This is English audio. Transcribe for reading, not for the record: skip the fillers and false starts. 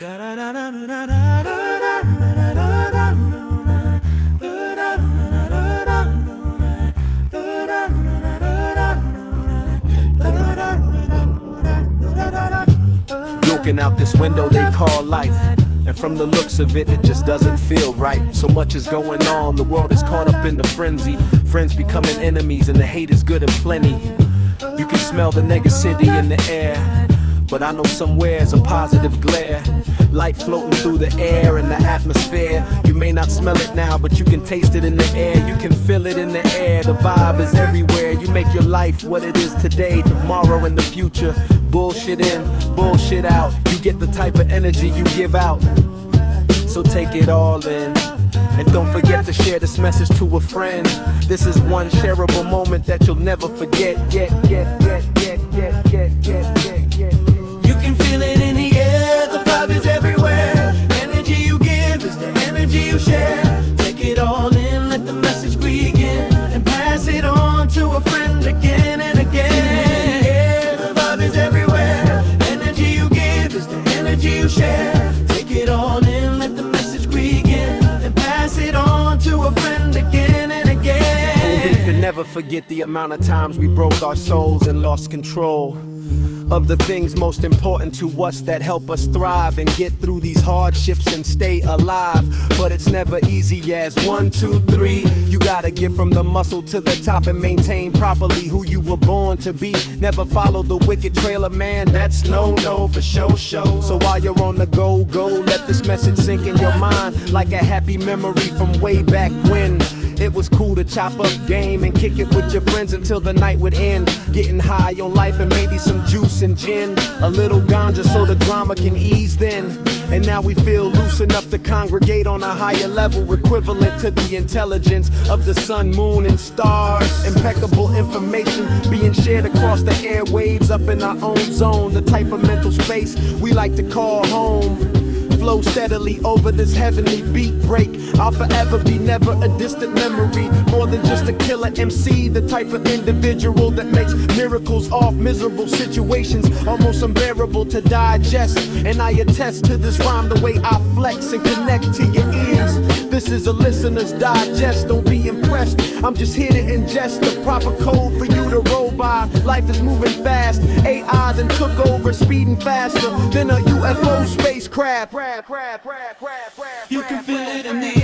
Looking out this window they call life, and from the looks of it, it just doesn't feel right. So much is going on, the world is caught up in the frenzy. Friends becoming enemies and the hate is good and plenty. You can smell the negativity in the air, but I know somewhere's a positive glare. Light floating through the air and the atmosphere. You may not smell it now, but you can taste it in the air. You can feel it in the air, the vibe is everywhere. You make your life what it is today, tomorrow, and the future. Bullshit in, bullshit out. You get the type of energy you give out. So take it all in, and don't forget to share this message to a friend. This is one shareable moment that you'll never forget. You can feel it in the air, the vibe is everywhere. Energy you give is the energy you share. Take it all in, let the message begin, and pass it on to a friend again and again. Yeah, the vibe is everywhere. Energy you give is the energy you share. Take it all in, let the message begin, and pass it on to a friend again and again. We can never forget the amount of times we broke our souls and lost control of the things most important to us that help us thrive and get through these hardships and stay alive. But it's never easy as 1, 2, 3. You gotta get from the muscle to the top and maintain properly who you were born to be. Never follow the wicked trail of man, that's no for show. So while you're on the go, let this message sink in your mind like a happy memory from way back when it was cool to chop up game and kick it with your friends until the night would end. Getting high on life and maybe some juice and gin, a little ganja so the drama can ease then. And now we feel loose enough to congregate on a higher level, equivalent to the intelligence of the sun, moon, and stars. Impeccable information being shared across the airwaves up in our own zone, the type of mental space we like to call home. Flow steadily over this heavenly beat break. I'll forever be never a distant memory, more than just a killer MC, the type of individual that makes miracles off miserable situations almost unbearable to digest. And I attest to this rhyme the way I flex and connect to your ears. This is a listener's digest, don't be impressed. I'm just here to ingest the proper code for you to roll by. Life is moving fast, AI then took over, speeding faster than a UFO spacecraft. You can feel it in the